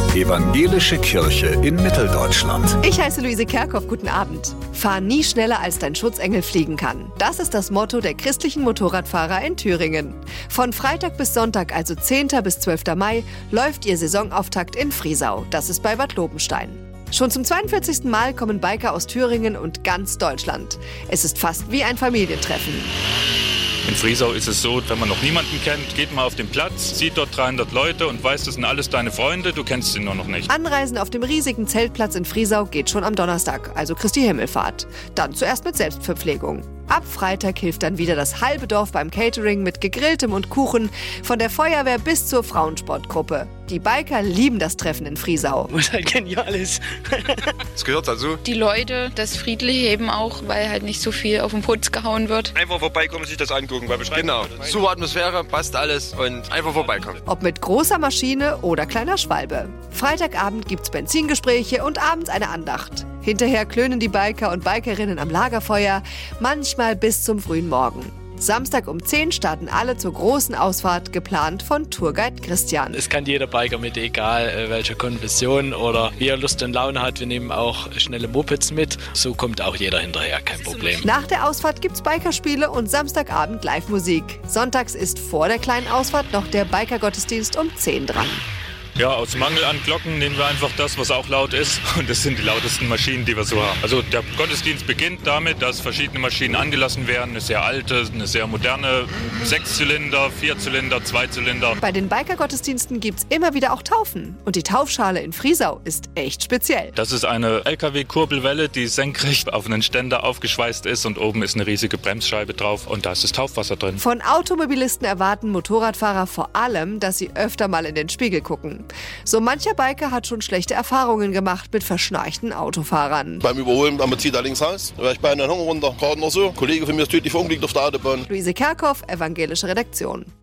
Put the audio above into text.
Evangelische Kirche in Mitteldeutschland. Ich heiße Luise Kerkhoff, guten Abend. Fahr nie schneller, als dein Schutzengel fliegen kann. Das ist das Motto der christlichen Motorradfahrer in Thüringen. Von Freitag bis Sonntag, also 10. bis 12. Mai, läuft ihr Saisonauftakt in Friesau. Das ist bei Bad Lobenstein. Schon zum 42. Mal kommen Biker aus Thüringen und ganz Deutschland. Es ist fast wie ein Familientreffen. In Friesau ist es so, wenn man noch niemanden kennt, geht mal auf den Platz, sieht dort 300 Leute und weiß, das sind alles deine Freunde, du kennst sie nur noch nicht. Anreisen auf dem riesigen Zeltplatz in Friesau geht schon am Donnerstag, also Christi Himmelfahrt. Dann zuerst mit Selbstverpflegung. Ab Freitag hilft dann wieder das halbe Dorf beim Catering mit Gegrilltem und Kuchen, von der Feuerwehr bis zur Frauensportgruppe. Die Biker lieben das Treffen in Friesau. Was halt genial ist. Es gehört dazu. Die Leute, das Friedliche eben auch, weil halt nicht so viel auf den Putz gehauen wird. Einfach vorbeikommen und sich das angucken. Genau, super Atmosphäre, passt alles und einfach vorbeikommen. Ob mit großer Maschine oder kleiner Schwalbe. Freitagabend gibt's Benzingespräche und abends eine Andacht. Hinterher klönen die Biker und Bikerinnen am Lagerfeuer, manchmal bis zum frühen Morgen. Samstag um 10 starten alle zur großen Ausfahrt, geplant von Tourguide Christian. Es kann jeder Biker mit, egal welcher Konfession oder wie er Lust und Laune hat. Wir nehmen auch schnelle Mopeds mit. So kommt auch jeder hinterher, kein Problem. Nach der Ausfahrt gibt's Bikerspiele und Samstagabend Live-Musik. Sonntags ist vor der kleinen Ausfahrt noch der Biker-Gottesdienst um 10 dran. Ja, aus Mangel an Glocken nehmen wir einfach das, was auch laut ist. Und das sind die lautesten Maschinen, die wir so haben. Also der Gottesdienst beginnt damit, dass verschiedene Maschinen angelassen werden. Eine sehr alte, eine sehr moderne, 6-Zylinder, 4-Zylinder, 2-Zylinder. Bei den Biker-Gottesdiensten gibt's immer wieder auch Taufen. Und die Taufschale in Friesau ist echt speziell. Das ist eine LKW-Kurbelwelle, die senkrecht auf einen Ständer aufgeschweißt ist. Und oben ist eine riesige Bremsscheibe drauf. Und da ist das Taufwasser drin. Von Automobilisten erwarten Motorradfahrer vor allem, dass sie öfter mal in den Spiegel gucken. So mancher Biker hat schon schlechte Erfahrungen gemacht mit verschnarchten Autofahrern. Beim Überholen, man zieht da links raus, da war ich bei einer Hang runter, gerade noch so. Ein Kollege von mir ist tödlich verunglückt auf der Autobahn. Luise Kerkhoff, Evangelische Redaktion.